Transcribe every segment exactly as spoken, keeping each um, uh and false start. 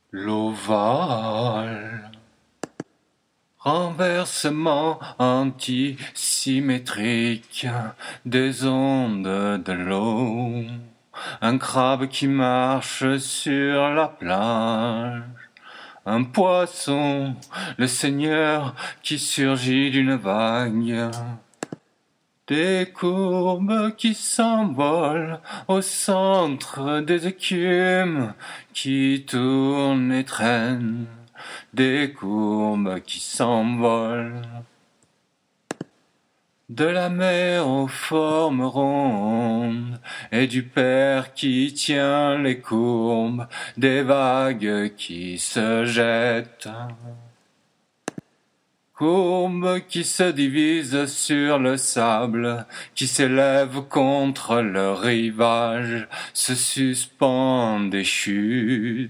L'ovale. Renversement antisymétrique des ondes de l'eau. Un crabe qui marche sur la plage. Un poisson, le seigneur qui surgit d'une vague. Des courbes qui s'envolent au centre des écumes qui tournent et traînent. Des courbes qui s'envolent. De la mer aux formes rondes et du père qui tient les courbes des vagues qui se jettent. Courbes qui se divisent sur le sable, qui s'élèvent contre le rivage, se suspendent et chutent.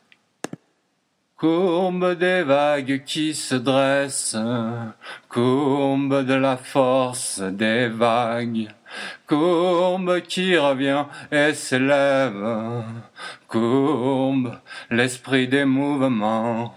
Courbe des vagues qui se dressent, courbe de la force des vagues, courbe qui revient et s'élève, courbe, l'esprit des mouvements,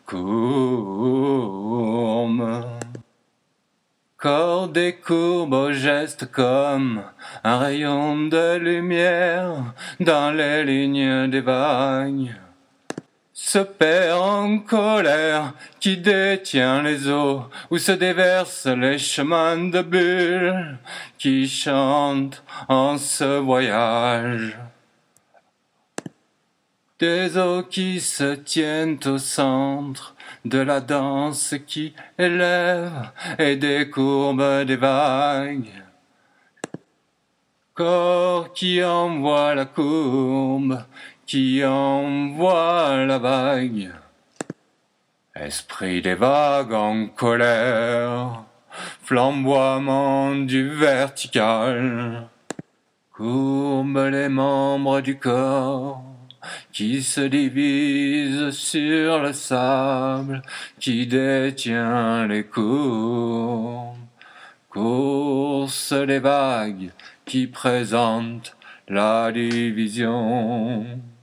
courbe. Corps des courbes au geste comme un rayon de lumière dans les lignes des vagues. Ce père en colère qui détient les eaux où se déversent les chemins de bulles qui chantent en ce voyage. Des eaux qui se tiennent au centre de la danse qui élève et des courbes des vagues. Corps qui envoie la courbe, qui envoie la vague. Esprit des vagues en colère, flamboiement du vertical. Courbe les membres du corps qui se divisent sur le sable, qui détient les courbes. Course des vagues qui présentent la division.